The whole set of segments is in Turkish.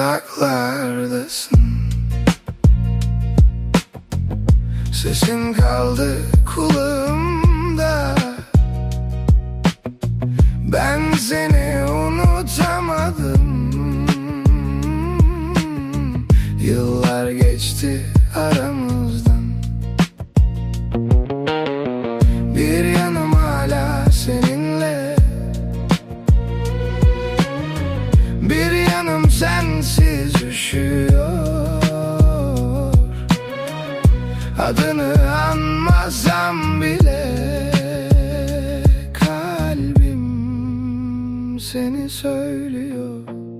uzaklardasın. Sesin kaldı kulağımda. Ben seni unutamadım. Yıllar geçti aramızdan. Bir yanım hala seninle, bir yanım sensiz üşüyor. Adını anmasam bile kalbim seni söylüyor.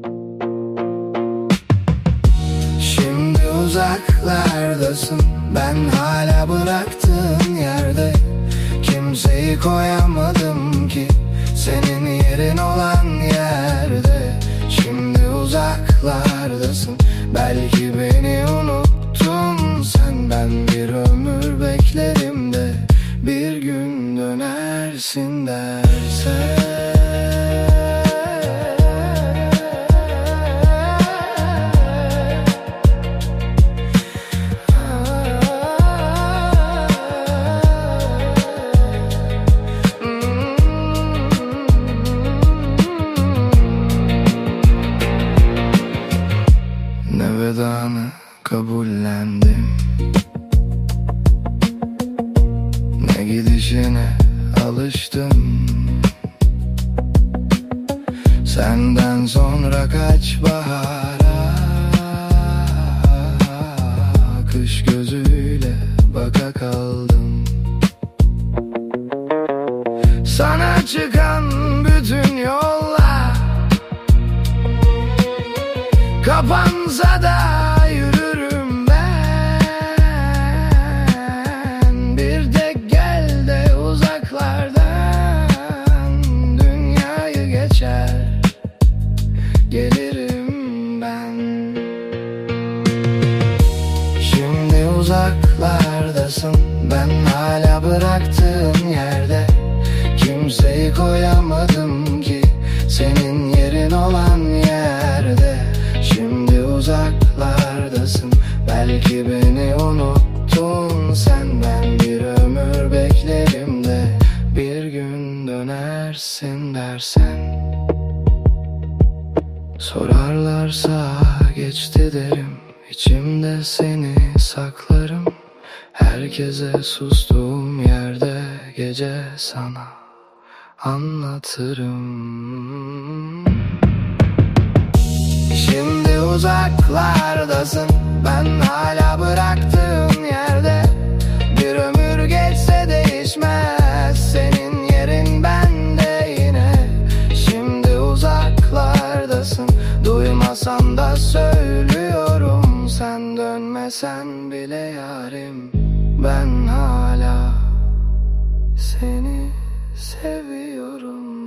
Şimdi uzaklardasın, ben hala bıraktığın yerde. Kimseyi koyamadım ki senin yerin olan yerde. Şimdi uzaklardasın, belki beni unuttun sen. Ben bir ömür beklerim de bir gün dönersin dersen. Ne vedanı kabullendim, ne gidişine alıştım. Senden sonra kaç bahara kış gözüyle baka kaldım. Sana çıkan bütün yollar kapansa da yürürüm ben. Bir tek gel de uzaklardan dünyayı geçer gelirim ben. Şimdi uzaklardasın, ben hala bıraktığın yerde. Kimseyi koyamadım ki senin yerin olan yerde. Şimdi uzaklardasın, belki beni unuttun sen. Ben bir ömür beklerim de bir gün dönersin dersen. Sorarlarsa geçti derim, içimde seni saklarım. Herkese sustuğum yerde gece sana anlatırım. Şimdi uzaklardasın, ben hala bıraktığın yerde. Bir ömür geçse değişmez senin yerin bende yine. Şimdi uzaklardasın, duymasan da söylüyorum. Sen dönmesen bile yarim, ben hala seni seviyorum.